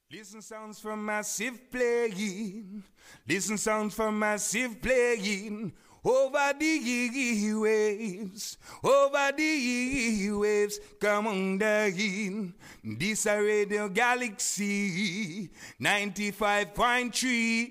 Listen sounds from massive playing. Listen sounds from massive playing. Over the waves, over the waves, come on down. This a Radio Galaxy 95.3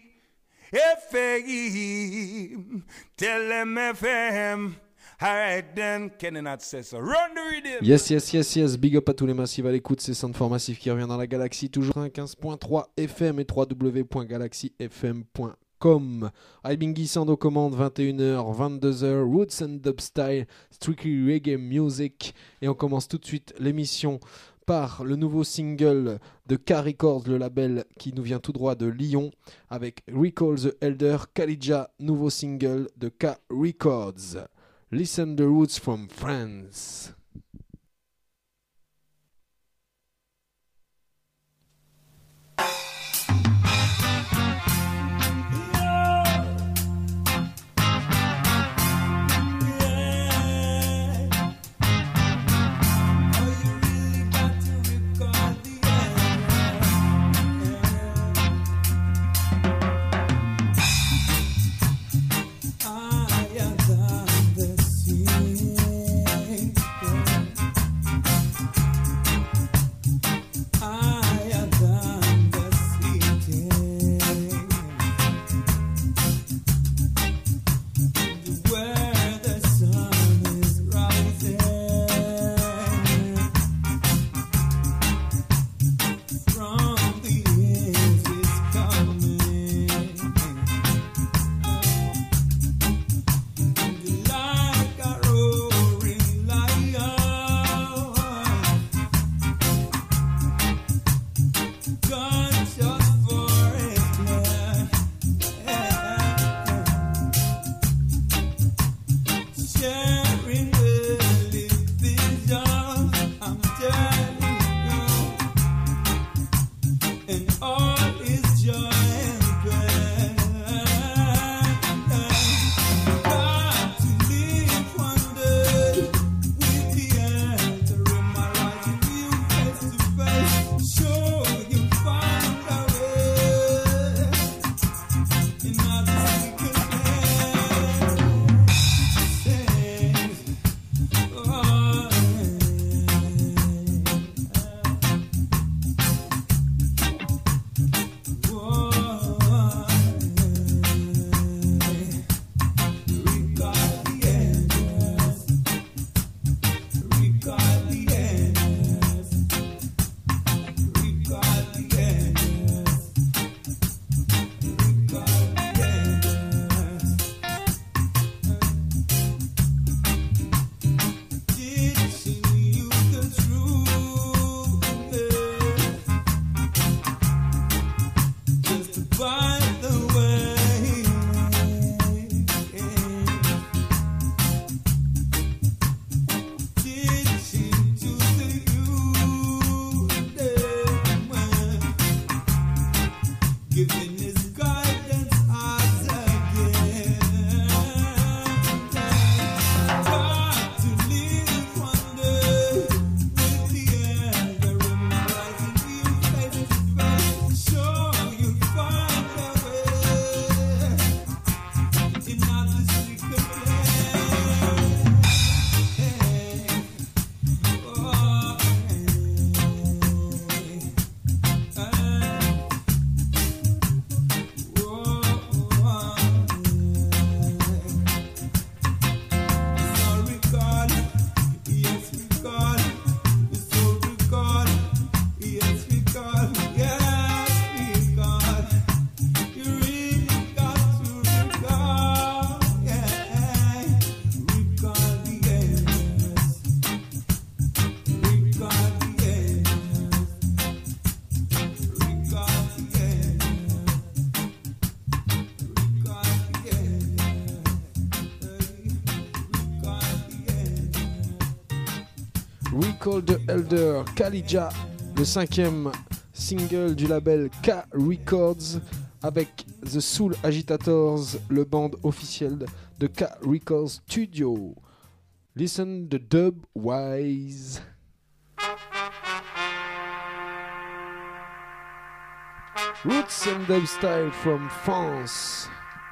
FM. Tell them FM. Alright then, Kenneth says so. Run the rhythm. Yes. Big up à tous les massifs à l'écoute. C'est Sound for Massive qui revient dans la galaxie. Toujours 15.3 FM et www.galaxyfm.com. Ibingi Sound aux commandes, 21h, 22h. Roots and Dubstyle, Strictly Reggae Music. Et on commence tout de suite l'émission par le nouveau single de K Records, le label qui nous vient tout droit de Lyon, avec Recall the Elder, Kalija, nouveau single de K Records. Listen the Roots from France. Recall the Elder, Kalija, le 5e single du label K Records avec The Soul Agitators, le band officiel de K Records Studio. Listen the dub wise. Roots and Dub Style from France.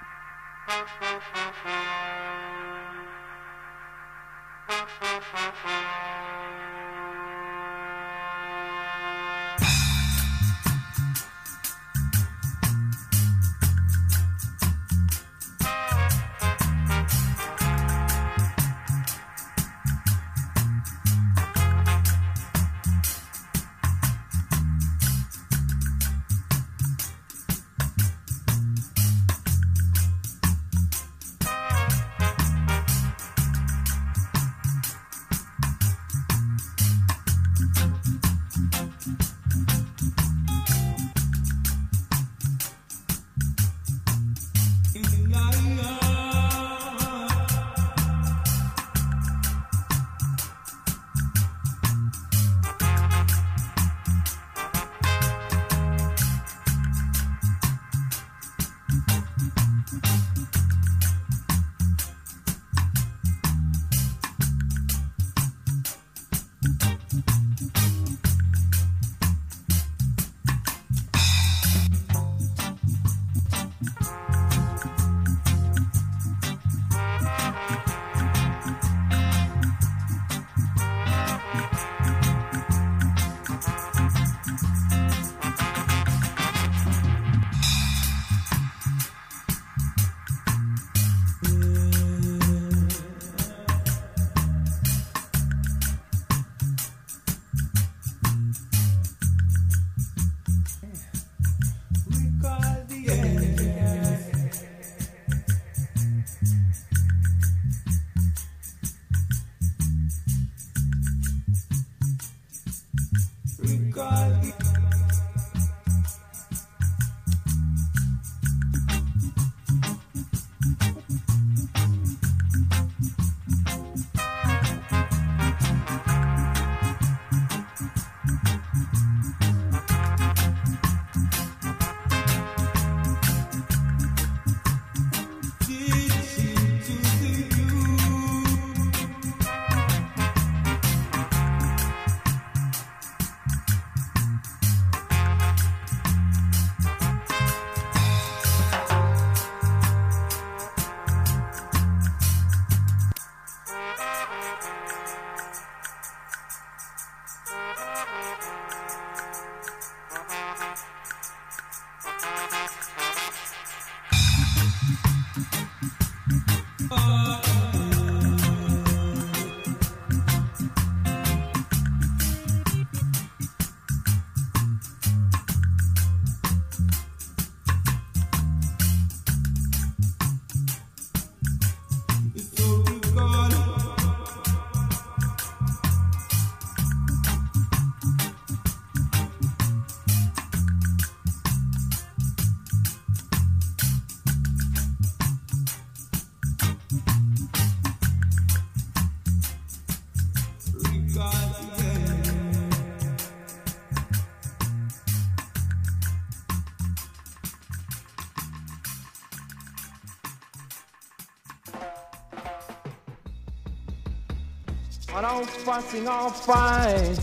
And all fussing all fine,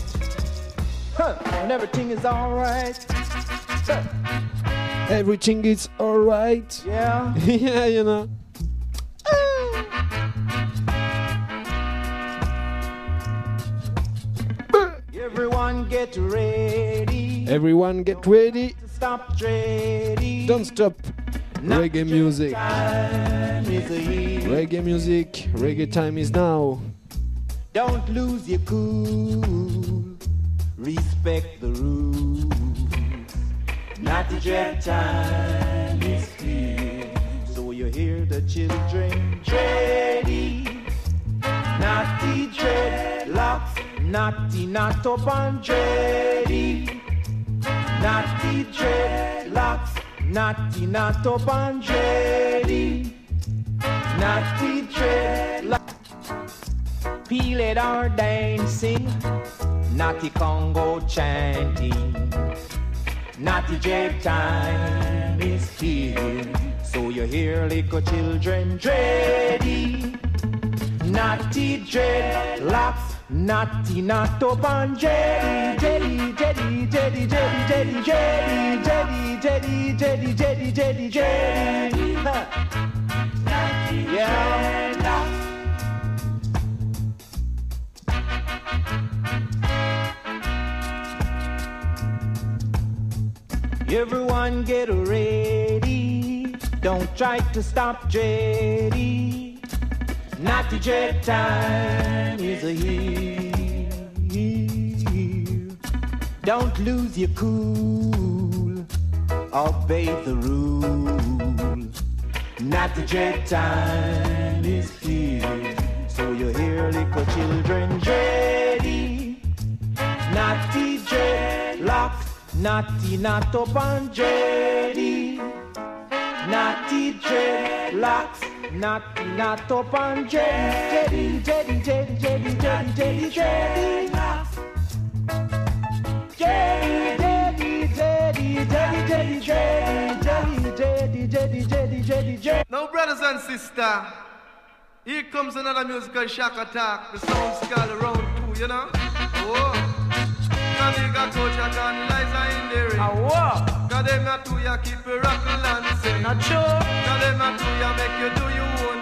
and everything is alright. Everything is alright. Yeah. Yeah, you know. Everyone get ready. Everyone get ready. Stop ready. Don't stop. Reggae music. Time is here. Reggae music. Reggae time is now. Don't lose your cool. Respect the rules. Not the dread time is here. So you hear the children dready. Not the dreadlocks. Naughty, not up and dready. Not the dreadlocks. Naughty, not up and dready. Not the dreadlocks. Peel it or dancing. Naughty Congo chanting. Naughty dread time is here. So you hear little children dready. Naughty dreadlocks. Naughty, not up and jelly, jelly, jelly, jelly, jelly, jelly, jelly, jelly, jetty, jetty, jetty, jetty, jetty. Yeah. Everyone get ready. Don't try to stop Jetty. Natty Jet time is here. Don't lose your cool. Obey the rule. Natty Jet time is here. So you hear little children Jetty. Natty Jet lock. Natty not up on Jetty. Natty dreadlocks. Natty not up on Jetty. Jetty, jetty, jetty, jetty, jetty, jetty. Jetty, jetty, jetty, jetty, jetty, jetty, jetty, jetty, jetty, jetty. Now, brothers and sisters, here comes another musical shock attack. The sound skull round 2, you know? Oh. Nigga coach a gun Liza in the ring. Cause them a two ya keep you rockin' and sing. Not true. Cause them a two ya make you do your own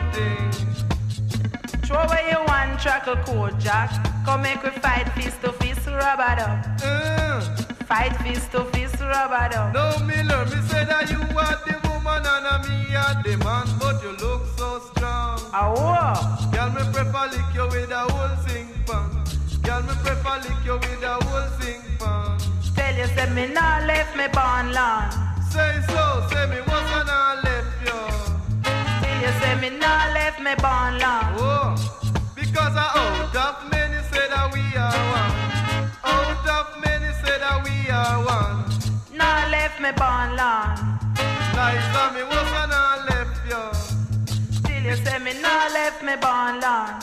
thing. Throw away your one trackle code, Jack. Come make we fight fist to fist, rubber dub. Fight fist to fist, rubber dub. No, Miller, me say that you are the woman and me are the man, but you look so strong. Girl, me prefer lick you with a whole sing pan. Girl, me prefer lick you with a whole sing pan. Tell you, say me not left me born long. Say so, say me wasn't I left you. Tell you, say me not left me born long. Oh, because out of many say that we are one. Out of many say that we are one. Not left me born long. Liza, me wasn't I left you. Till you say me not left me born long.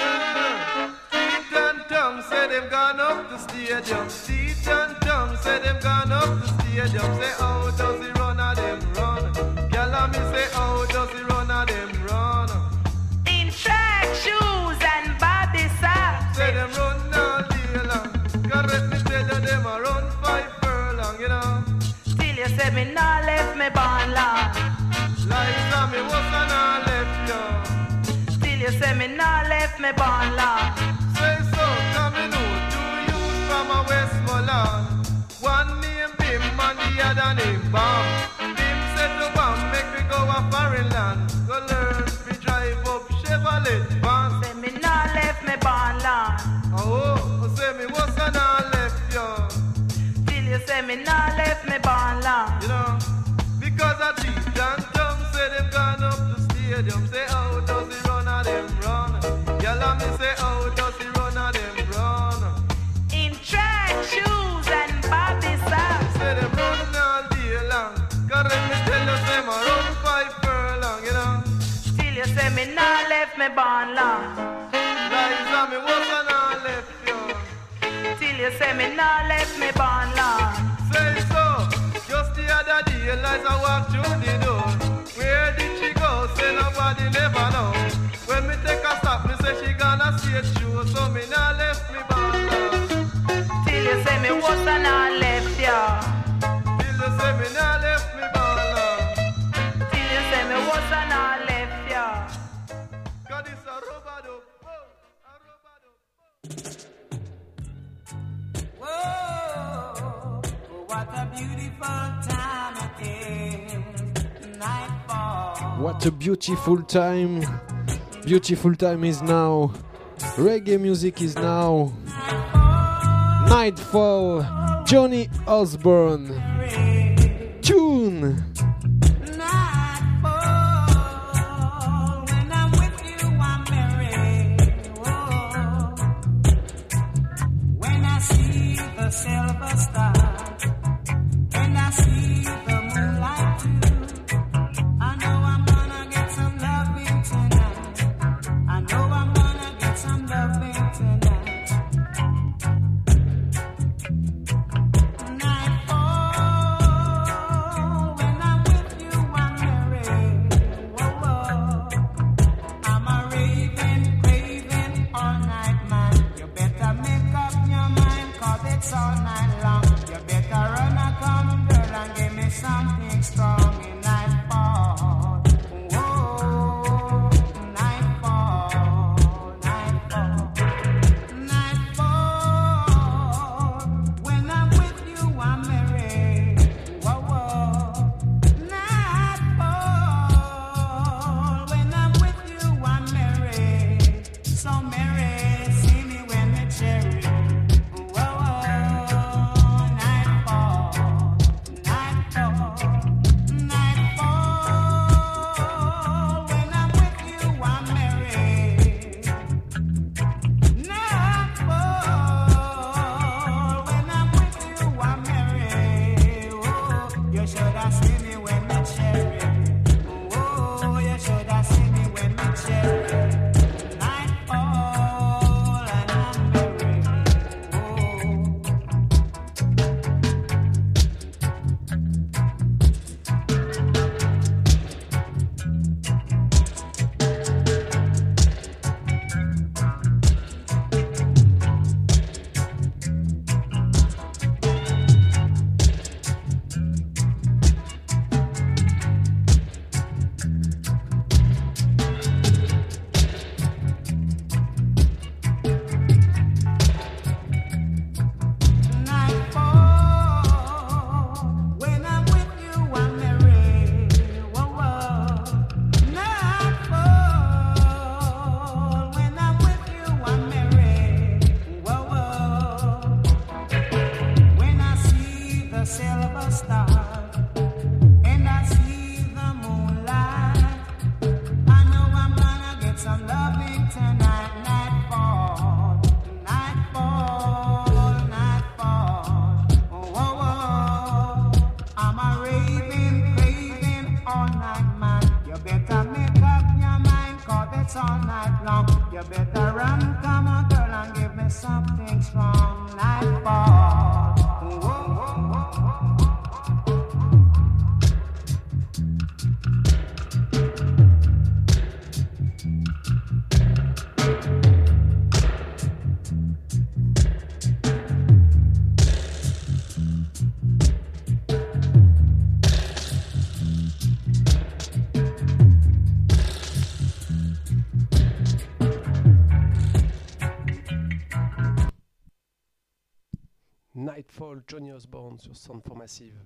Teeth and tongue say them gone up the stadium. Teeth and tongue say them gone up the stadium. Say how does he run a them run? Girl, me say how does he run a them run? In track shoes and body socks. Say them run all day long. Correct me tell you them a run 5 furlong, you know. Till you say me not left me born long. Liza, me wasn't I left you. Till you say me not left me born long. Say so, coming out to you from a Westmoreland. One name Bim and the other name Bam. Bim said to Bam, make me go a foreign land. Go learn me drive up Chevrolet van. Say me not left me born long. Oh, say me wasn't I left you. Till you say me not left me born long. You know, because a teeth and tongue say them gone up the stadium. Say how does he run a them run? Y'all me say how does he run a them run? In track shoes and body socks. Say them run all day long. Correct me tell you say me run 5 furlong, you know. Till you say me not left me born long. Liza, me wasn't I left you. Till you say me not left me born long. Say so, just the other day Liza walked through the door. Where did she go? Say nobody never know. When me take a stop, me say she gonna see it through. So me not left me born long. Till you say me wasn't I left you. Till you say me not left me born long. Till you say me wasn't I left you. Cause it's a rubber dub. Whoa, what a beautiful time it is. Nightfall. What a beautiful time. Beautiful time is now. Reggae music is now. Nightfall. Johnny Osborne. Tune. Silver star, and I see the moonlight too. I know I'm gonna get some loving tonight. I know I'm gonna get some loving tonight. Nightfall, when I'm with you, I'm merry. Whoa, whoa. I'm a raving, craving all night, man. You better make up your mind, 'cause it's all night long. You silver star, and I see the moonlight. I know I'm gonna get some loving tonight. Nightfall, nightfall, nightfall. Oh, oh, oh. I'm a raving, craving all night, man. You better make up your mind, 'cause it's all night long. You better run, come on, girl, and give me something strong. Nightfall. Oh, oh, oh, oh, oh. Nightfall, Johnny Osborne sur Soundform Massive.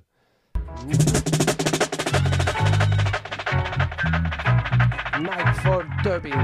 Nightfall Dubbing.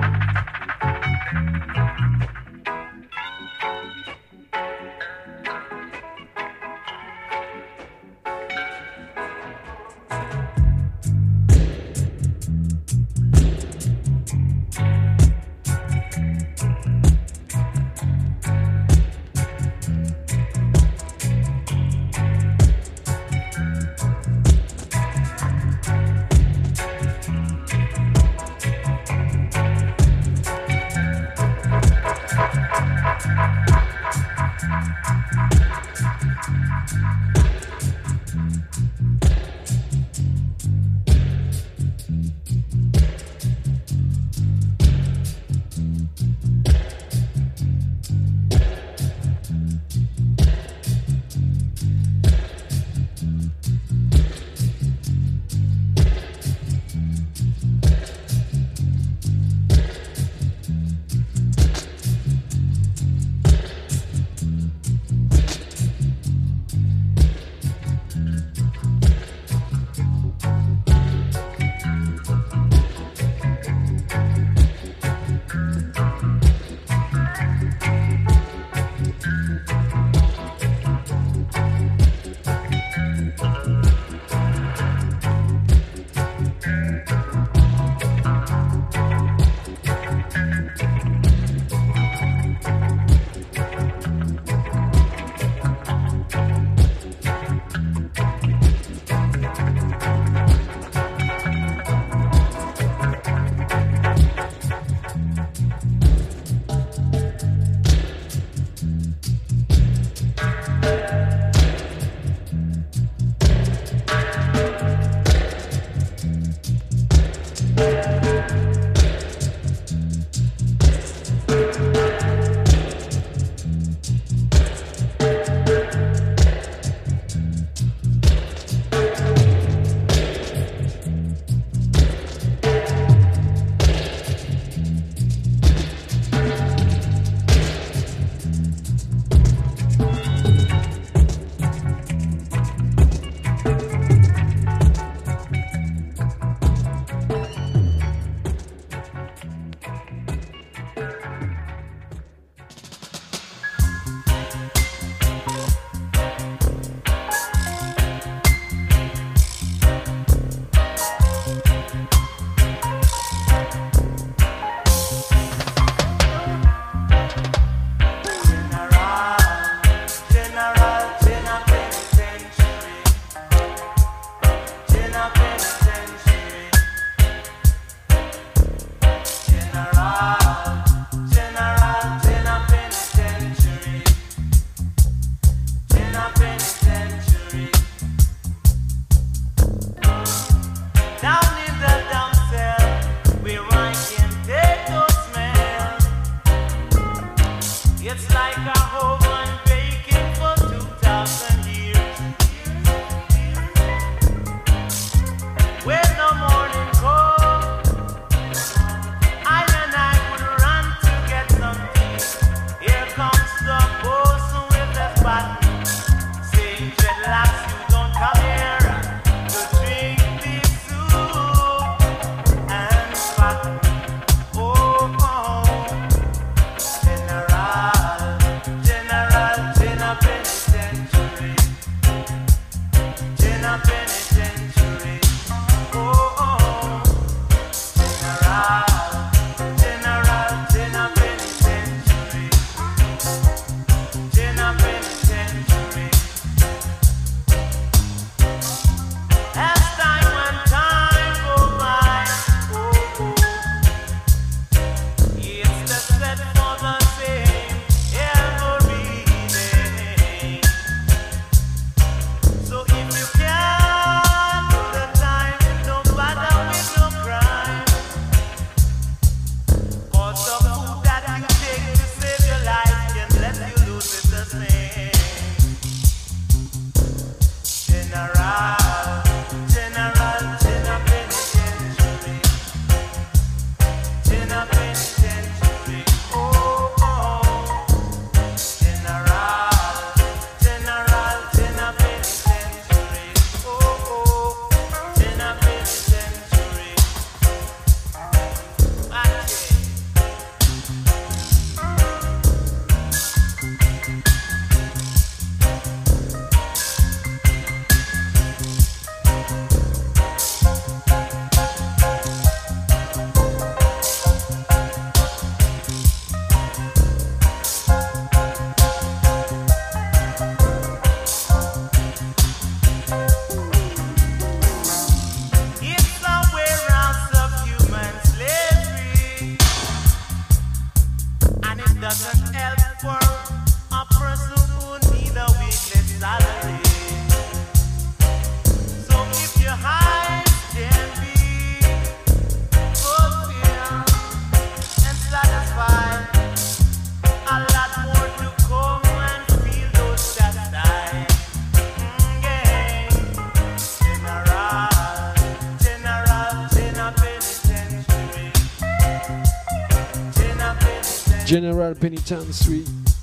General Penitentiary.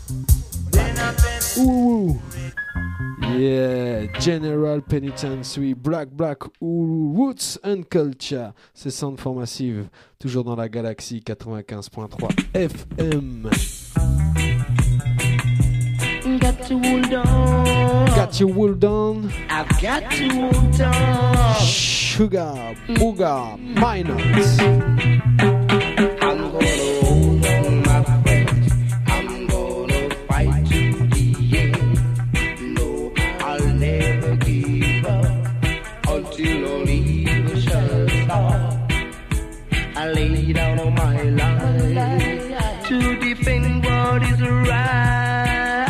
Ooh. Yeah, General Penitentiary, Black Ooh, Roots and Culture. C'est Sound for Massive, toujours dans la galaxie 95.3 FM. Got to hold on. Got you hold on. I've got to hold on. Sugar, booger, minors. I'm gonna hold on, my friends. I'm gonna fight to the end. No, I'll never give up until only the shall stop. I lay down on my life to defend what is right.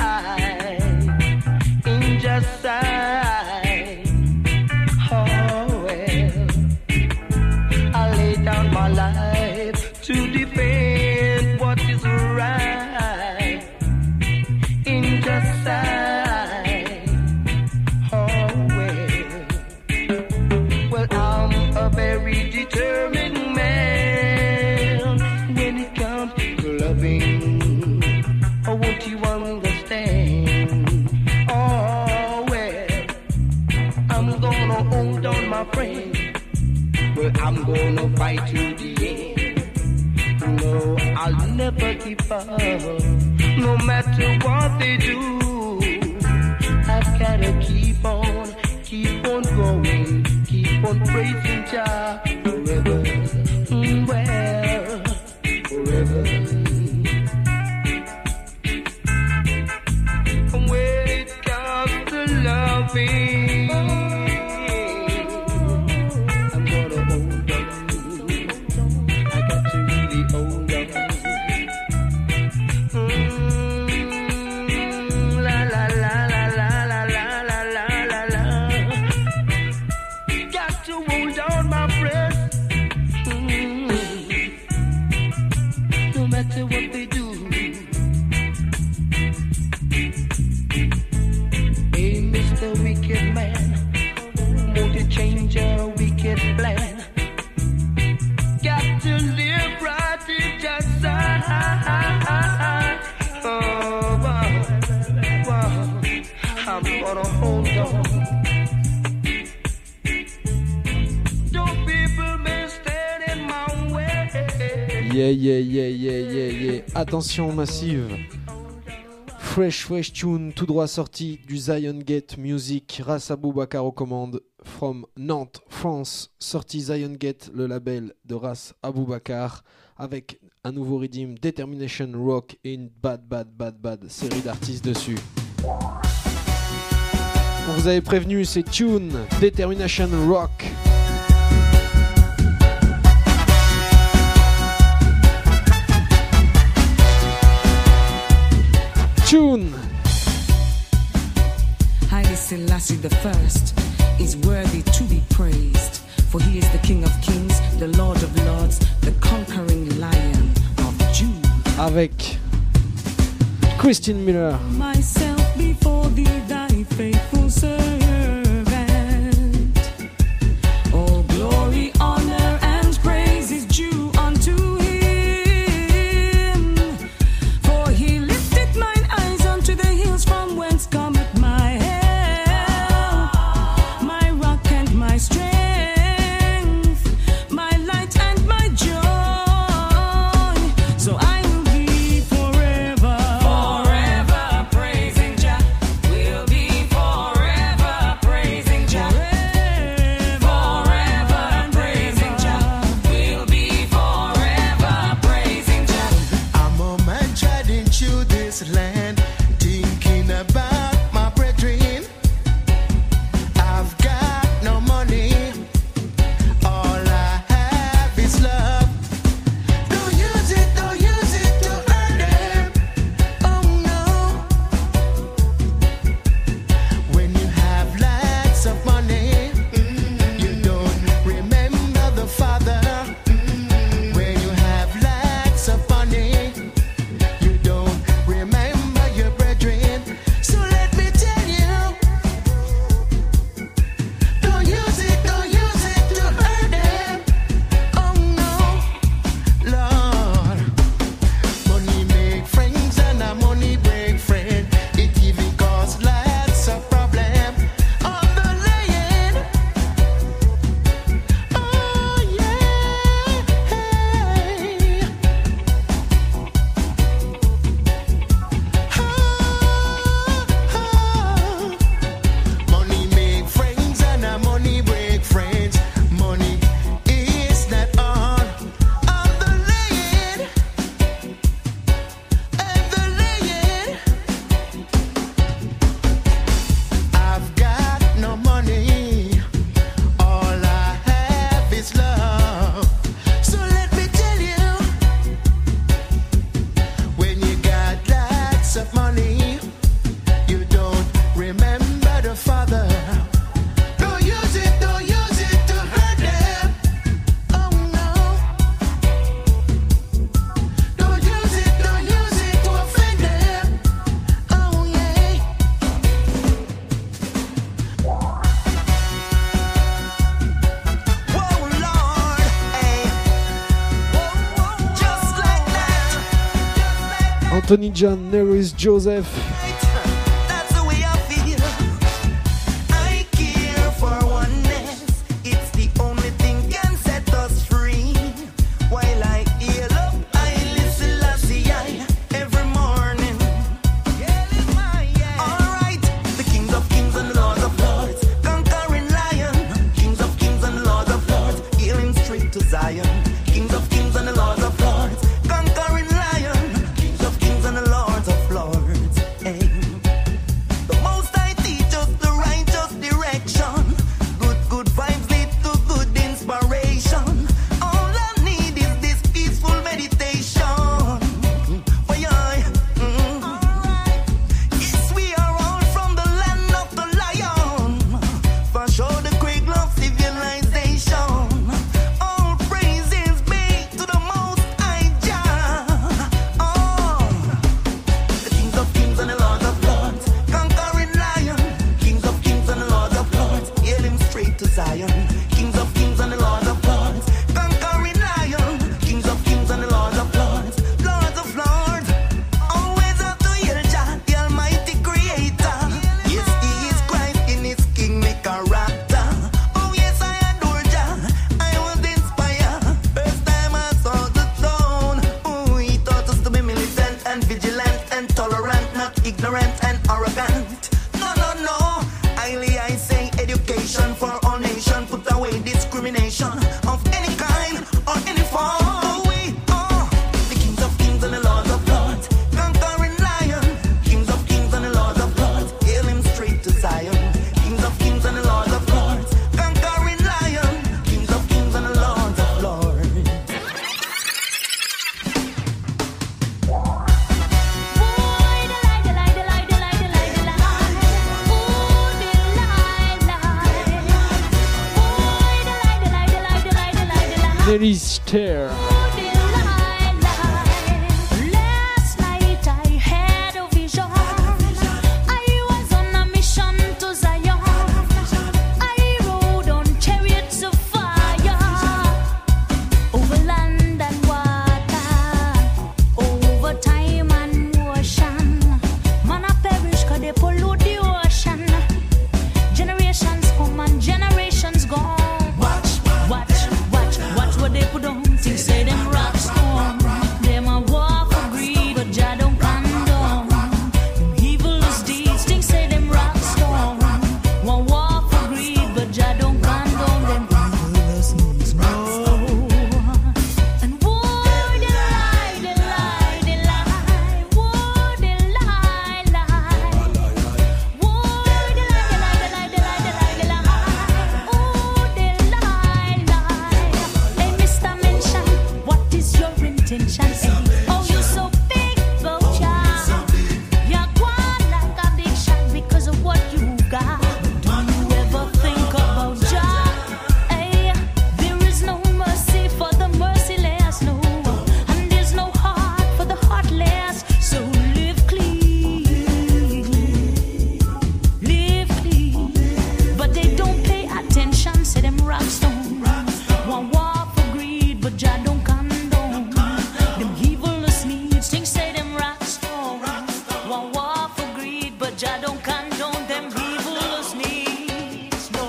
Injustice. Oh well, I lay down my life to defend what is right. Injustice. Oh well, I'm a very determined man when it comes to loving. Oh, won't you understand? Oh well, I'm gonna hold on, my friend. Well, I'm gonna fight to the end. No, I'll never give up, no matter what they do. I've gotta keep on going, keep on praising Jah forever. Well, forever. When it comes to loving, I'm gonna hold on. I got to really hold on. La la la la la la la la la la la. Got to hold on, my friend. No matter what they do. Hey, Mr. Wicked Man, won't you change your wicked plan? Got to live right in just side. Oh, wow. I'm gonna hold on. Don't people may stand in my way. Yeah. Attention massive. fresh tune tout droit sorti du Zion Gate Music, Ras Aboubakar aux commandes, from Nantes, France, sorti Zion Gate, le label de Ras Aboubakar, avec un nouveau rythme, Determination Rock et une bad série d'artistes dessus. On vous avait prévenu, c'est Tune, Determination Rock. Tune. Haile Selassie the First is worthy to be praised, for he is the King of Kings, the Lord of Lords, the conquering Lion of Judah. Avec Christine Miller. Myself before thee, thy faithful servant. All glory, honor, and praise is due unto him. For he lifted mine eyes unto the hills from whence cometh my help. My rock and my strength, my light and my joy. So I will be forever, forever praising Jah. We'll be forever praising Jah. Forever praising Jah. We'll be forever praising Jah. I'm a man treading through this land, thinking about my brethren. I've got no money, all I have is love. Don't use it to hurt them. Oh no. When you have lots of money, you don't remember the Father. When you have lots of money, you don't remember your brethren. So let me tell you, don't use it to hurt them. Oh no, Lord. Money make friends and a money break friend. It even cause lots of problem on the land. Oh yeah. Money make friends and a money break friends. Money is not on the land. And the land. I've got no money. All I have is love. So let me tell you, when you got lots of money, you don't remember the Father. Don't use it to hurt them. Oh no. Don't use it to offend them. Oh yeah. Whoa, Lord, hey. Just like that. Anthony John, Neris Joseph. That's the way I feel. I care for oneness. It's the only thing can set us free. While I heal up, I listen Lassie every morning. Alright, the kings of kings and lords of lords, conquering lion. Kings of kings and lords of lords, healing straight to Zion. Kings of kings and the lords of lords, conquering lion. Kings of kings and the lords of lords. Hey. salvation for all nations. Put away discrimination of any kind or any form. We are the kings of kings and the lords of lords, conquering lion. Kings of kings and the lords of lords, hail him straight to Zion. Kings of kings and the lords of lords, conquering lion. Kings of kings and the lords of lords. Nelly Stair. Last night I had a vision. I was on a mission to Zion. I rode on chariots of fire over land and water, over time and ocean. Man, I perish 'cause they pollute the ocean. Generations come and generations gone. Watch what they put on. Things say them rock stone. Them a war for greed, but Jah don't condone. Them evil's deeds, things say them rock stone. One war for greed, but Jah don't condone. Them evil's deeds, no. And woe they lie, they lie, they lie. Woe they lie, lie. Woe they lie, they lie, they lie, they lie, they lie. Oh, they lie, lie. Hey, Mr. Mention, what is your intention? Oh, you so big, Boja. You're gone like a big shot because of what you got. Do you ever think about Jah? Hey, there is no mercy for the merciless, no. And there's no heart for the heartless. So live clean. Live clean. But they don't pay attention, say them rock stone. One war for greed, but Jah don't condone. Them evilest needs, things say them rock stone. One war for greed, but Jah don't condone. Them evilest needs, no.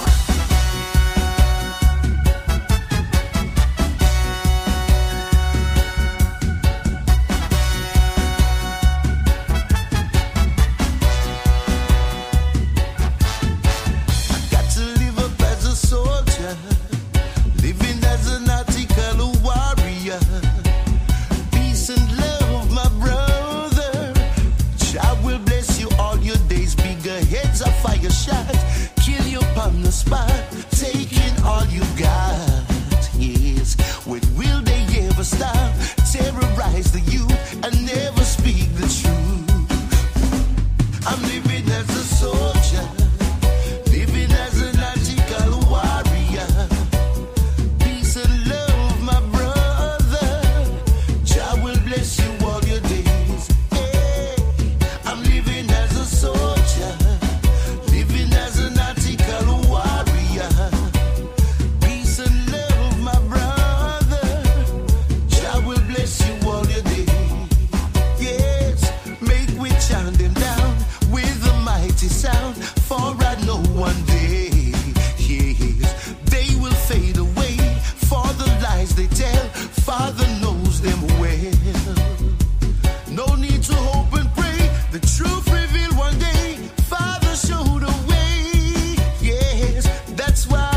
Got to live up as a soldier, living as an article warrior. Peace and love, my brother. Jah will bless you all your days. Bigger heads are fire shot, kill you upon the spot, taking all you got. Yes, when will they ever stop? Terrorize the youth and never speak the truth. I'm living as a soldier, living as an article warrior. Peace and love, my brother. Jah will bless you all your days. Hey, I'm living as a soldier, living as an article warrior. Peace and love, my brother. Jah will bless you all your days. Yes, make we chant them down with a mighty sound. For I know one day, yes, they will fade away. For the lies they tell, Father knows them well. No need to hope and pray, the truth revealed one day. Father showed a way. Yes, that's why,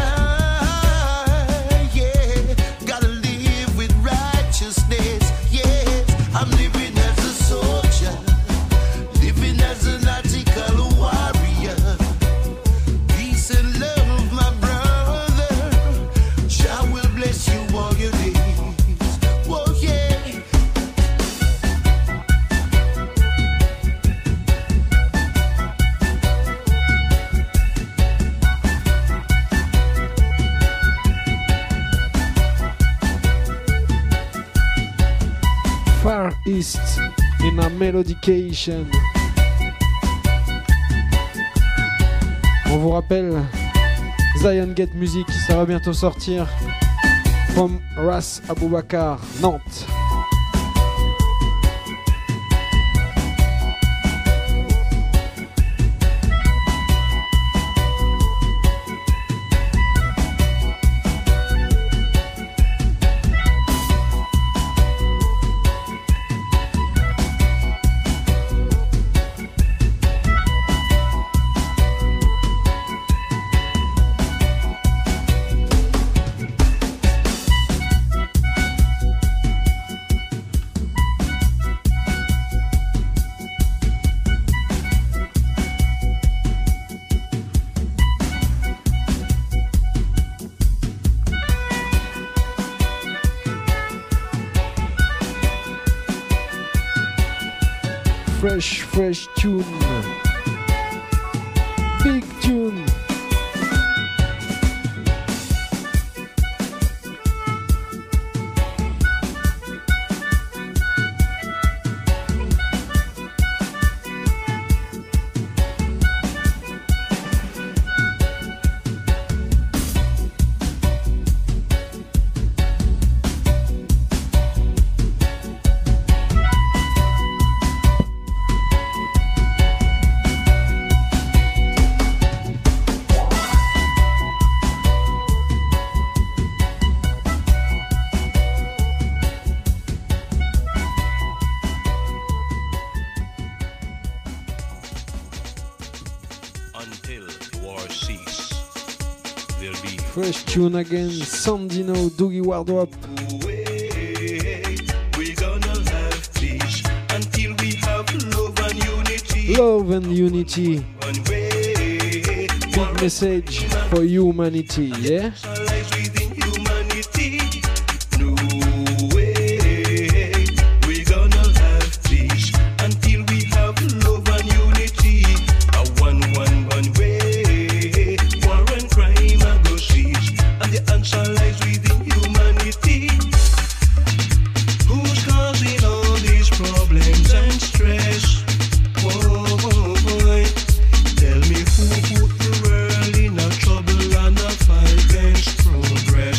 yeah, gotta live with righteousness. Yes, I'm living as a soldier, living as an article warrior. Peace and love, my brother. Jah will bless you all your days. Whoa, yeah. Far East in a Melodication. On vous rappelle, Zion Gate Music, ça va bientôt sortir. From Ras Aboubakar, Nantes. fresh tune. Big tune. Fresh tune again, Sandino, Doogie Wardrop. We're gonna have peace until we have love and unity. Love and unity. One way, Big message for humanity, yeah? lies within humanity. No way, we're gonna have peace until we have love and unity. A one way. War and crime are go cease, and the answer lies within humanity. Who's causing all these problems and stress? Whoa, boy, tell me who put the world in a trouble and a fight against progress.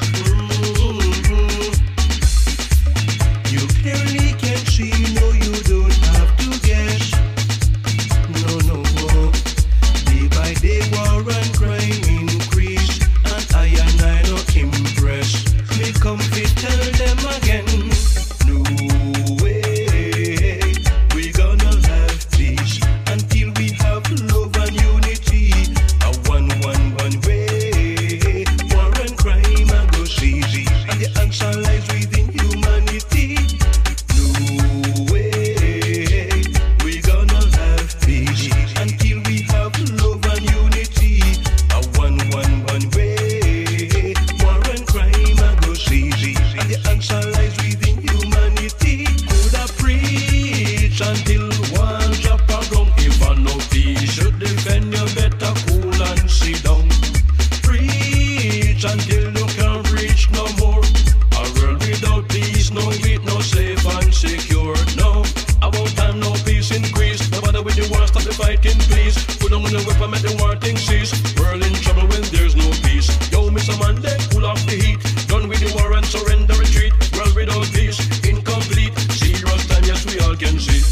You clearly can see, no, you don't have to guess. No, day by day war and crime increase, and I not impressed. Me come fi tell them again. No way, we gonna have peace until we have love and unity. A one way. War and crime a go cease, and the answer lies within humanity. No way, we gonna have peace until we have love and unity. A one way. War and crime a go cease, and the answer lies within humanity. Could I preach until one drop a ground? If I no peace should defend, you better cool and sit down. Preach until you can't reach no more. A world without peace, no heat, no safe and secure. No, about time no peace increase. No matter with the war, stop the fighting, please. Put on the weapon, make the war thing cease. World in trouble when there's no peace. Yo, Mr. Monday, pull off the heat. Done with the war and surrender, retreat. World without peace, incomplete. Serious time, yes, we all can see.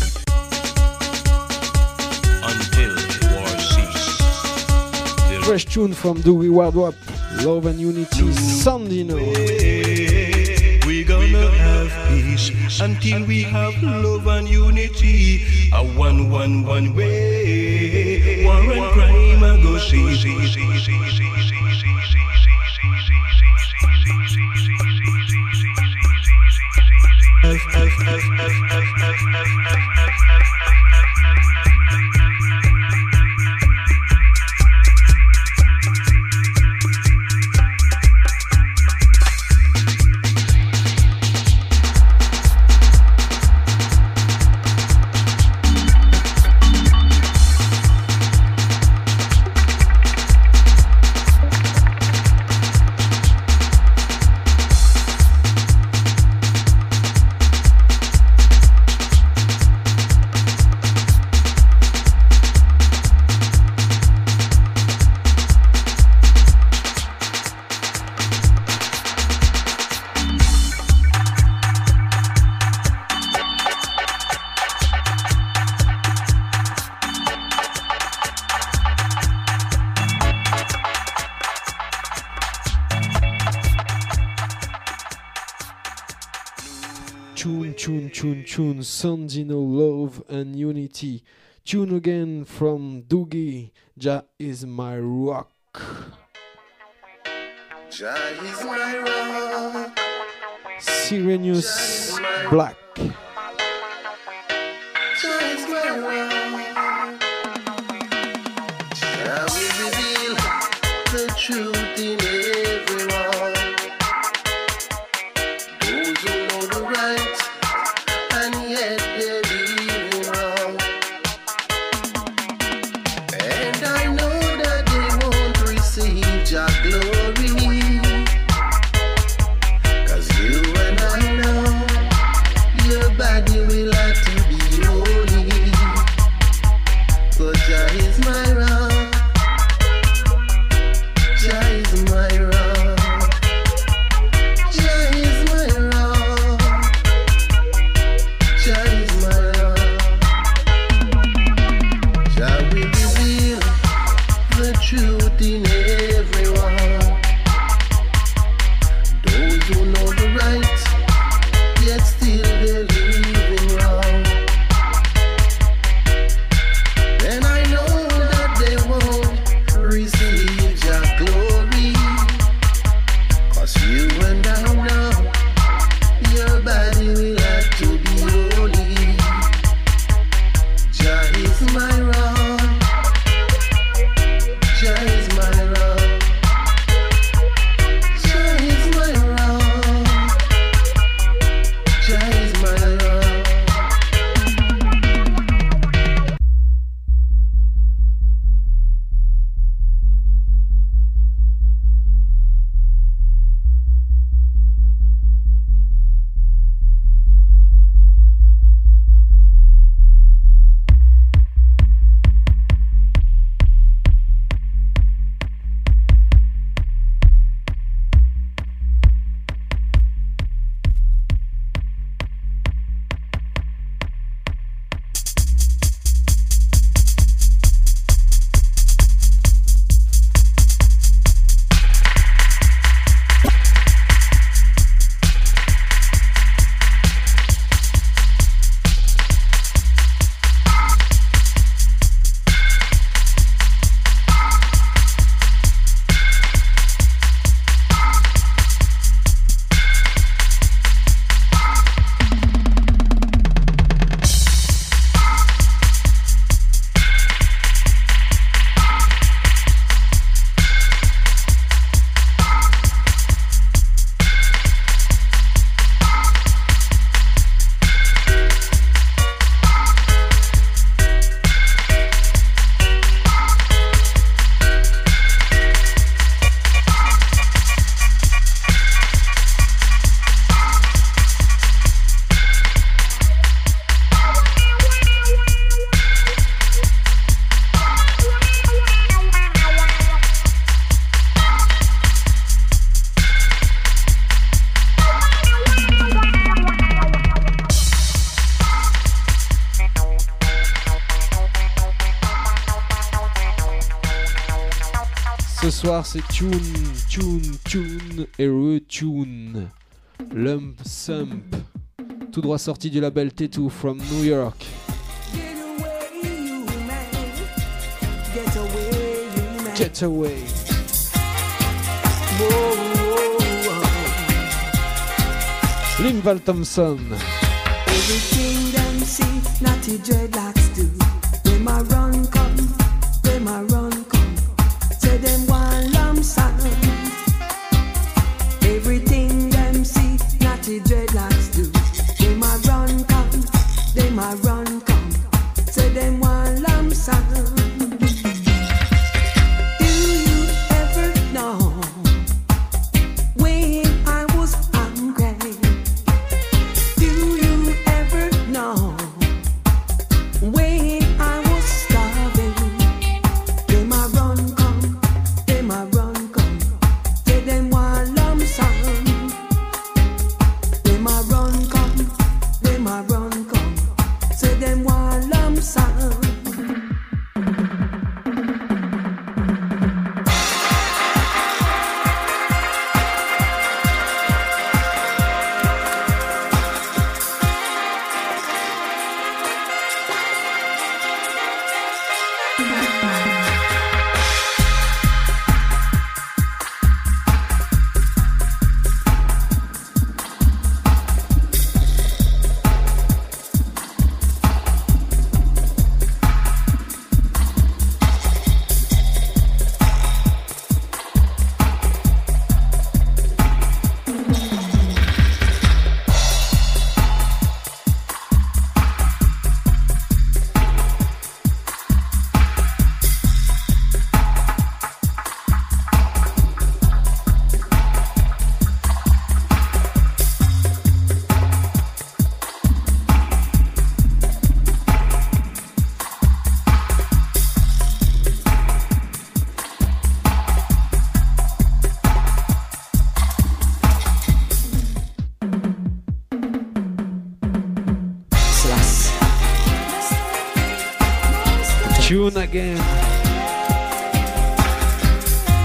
Until the war cease. Fresh tune from Doogie Wardrop, Love and Unity, Sandino. We're gonna have peace until we have love and unity. A one way. War and crime a go cease. Tune, Sandino, Love and Unity. Tune again from Doogie, Jah is my rock. Jah is my rock. Sirenius Black. Jah is my rock. Jah will reveal the truth in everyone. Those who know the right and yet they're living wrong. killing everyone. Those who know the right, yet still they're living wrong. And I know that they won't receive your glory, 'cause you and I know your body will have to be holy. Jah is my rock, Jah is my rock, Jah is my rock, Jah is my rock. Ce soir, c'est tune et retune. Lump Sump, tout droit sorti du label T2 from New York. Get away. Linval Thompson. Everything them see, natty dreadlocks do. When my run come, when my run come, say them one lump sum. Everything them see, natty dreadlocks do. When my run come, they my run come, say them one lump sum. Do you ever know when I was hungry? Do you ever know when I was starving? They my run come, they my run come, say them one lump sum. They my run come, they my run come, say them one lump sum. Tune again.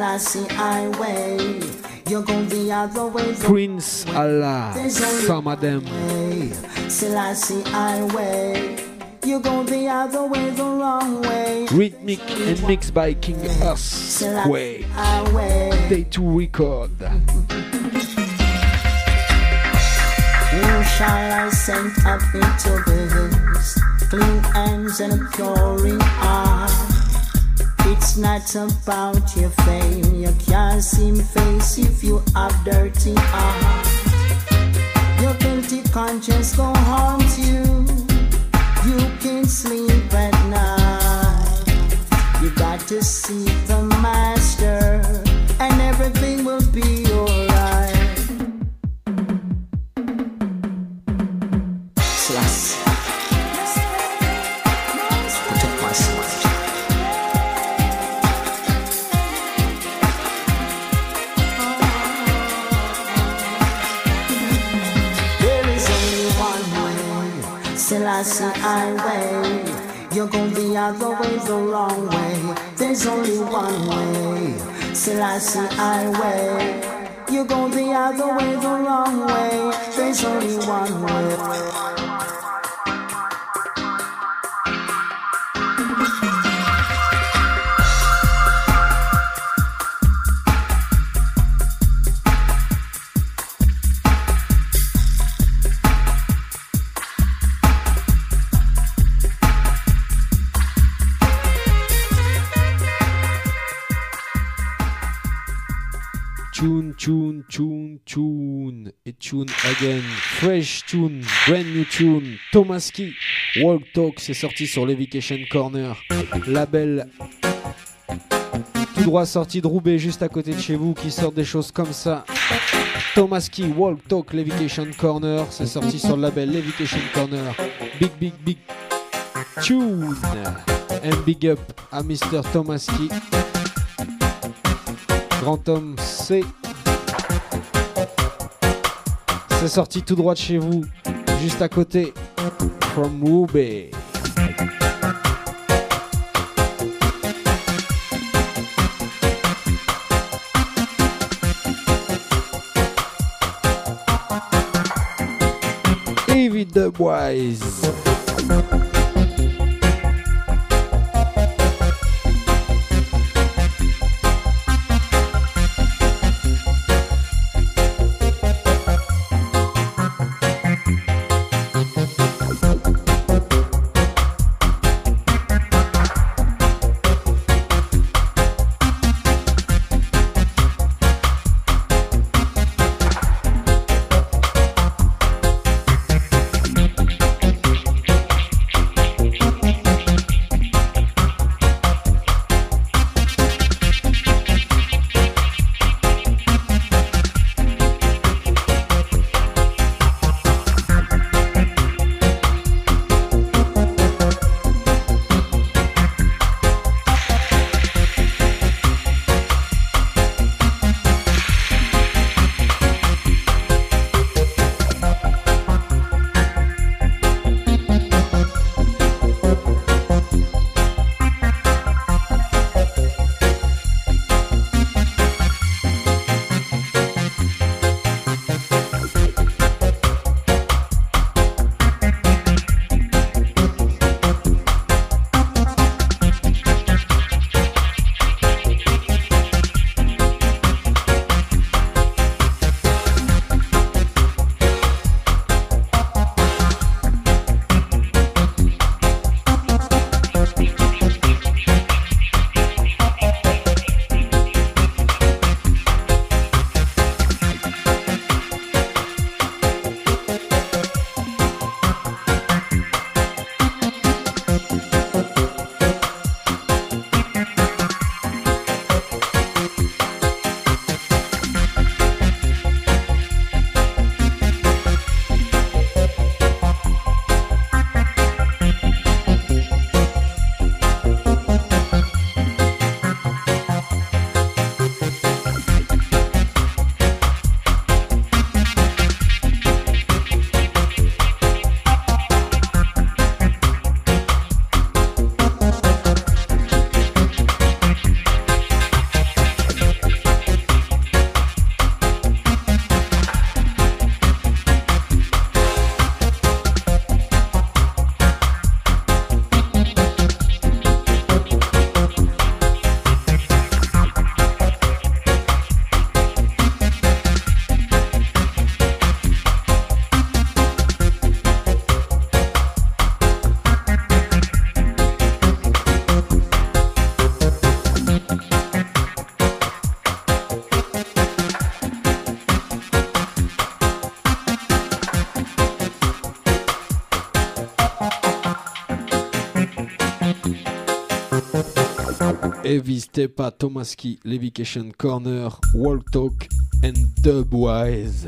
Selassie highway. You go the other way. Prince Allah, some of them. Selassie highway. You go the other way, the wrong way. Rhythmic and mixed by King Earthquake. Day 2 record. Who shall I send up into this? Clean hands and a pure heart. It's not about your fame. You can't see me face if you have dirty heart. Your guilty conscience gon' haunt you. You can't sleep at night. You got to see the master, and everything will be alright. Slash. Protect my smile. There is only one way. Selassie highway. You're gonna be other way, the wrong way. There's only one way. Selassie highway. You're gonna be other way, the wrong way. There's only one way. Tune et tune again, fresh tune, brand new tune, Tomaski, Walk Talk, c'est sorti sur Levication Corner, label tout droit sorti de Roubaix, juste à côté de chez vous, qui sort des choses comme ça. Tomaski, Walk Talk, Levication Corner, c'est sorti sur le label Levication Corner, big tune, and big up à Mr. Tomaski, grand homme, c'est sorti tout droit de chez vous, juste à côté, from Roubaix. Evie Dubwise. Heavy Stepa, Tomaski, Levication Corner, Walk Talk and Dubwise.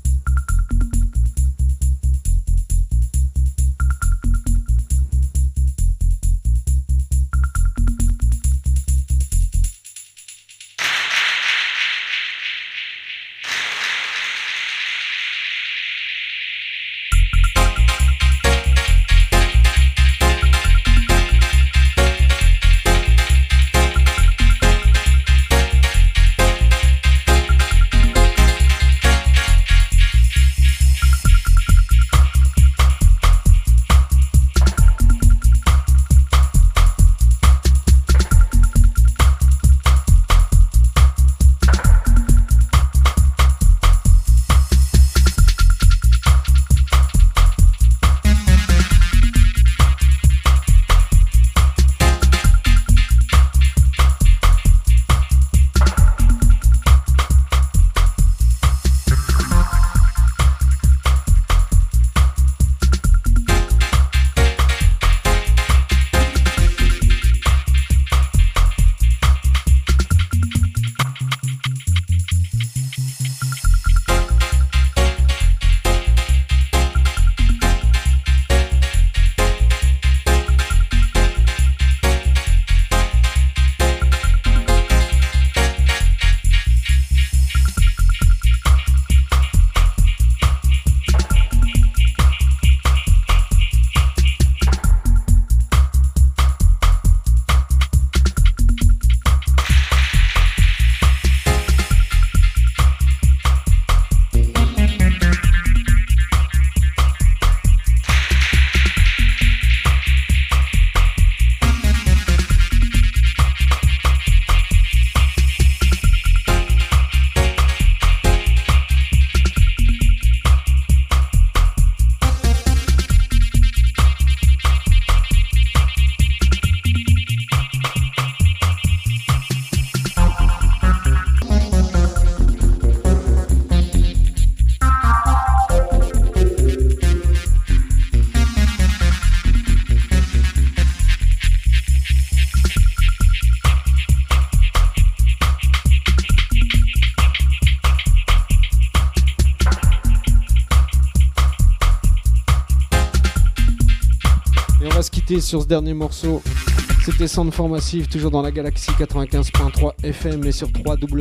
Sur ce dernier morceau, c'était Sound for Massive, toujours dans la Galaxy 95.3 FM et sur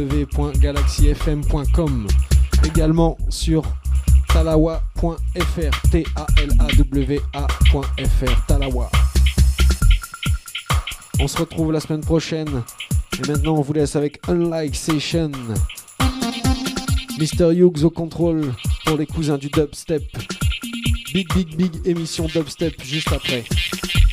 www.galaxyfm.com, également sur talawa.fr, talawa.fr, Talawa. On se retrouve la semaine prochaine et maintenant on vous laisse avec Unlike Session, Mr. Hughes au contrôle pour les cousins du dubstep. Big émission dubstep juste après.